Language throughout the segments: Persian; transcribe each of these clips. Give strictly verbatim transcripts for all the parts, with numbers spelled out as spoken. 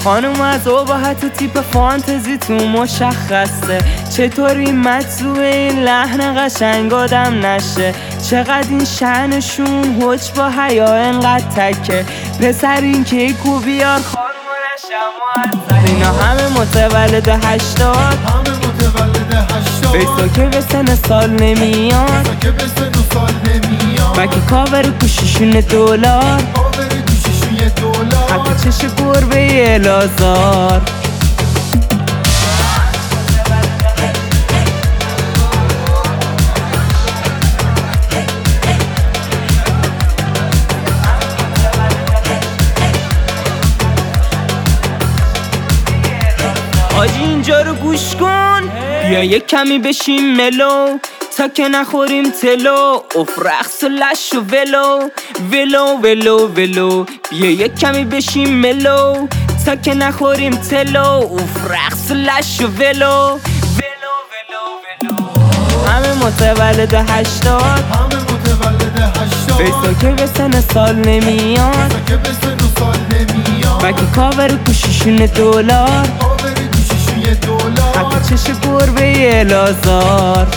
خانوم از ابهت و تیپ فانتزی تو مشخصه، چطوری مجذوب این لحن قشنگ آدم نشه. چقدر این شأنشون حج با حیا انقدر تکه، پسر این کیکو بیار خانوم نشم. اینا همه متولد هشتاد، همه متولد هشتاد، بیسا که به سن سال نمیان، بیسا که به سن سال نمیان، بکی کاور گوشیشون دولار، کاور گوشیشون یه دولار، حتی چش گربه الازار. آجی اینجا رو گوش کن، بیا یک کمی بشیم ملو تا که نخوریم تلو. اف رقص و لش و ولو ولو ولو ولو. بیا یک کمی بشیم ملو تا که نخوریم تلو. اف رقص و لش و ولو ولو ولو ولو. همه متولد هشتاد، همه متولد هشتاد، بیسا که به سن سال نمیان، بیسا که به سن سال نمیان، بکی کاور گوشیشون دولار، کاور گوشیشون یه دولار، حتی چش گربه الازار.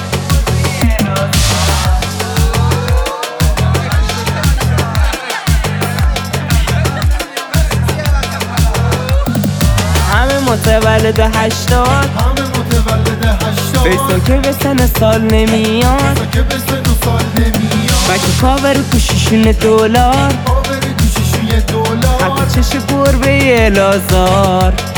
همه متولد هشتاد، همه متولد هشتاد، بیسا که به سن سال نمیان، بیسا که به سن سال نمیان، بکی کاور گوشیشون دولار، کاور گوشیشون یه دولار، حتی چش گربه الازار.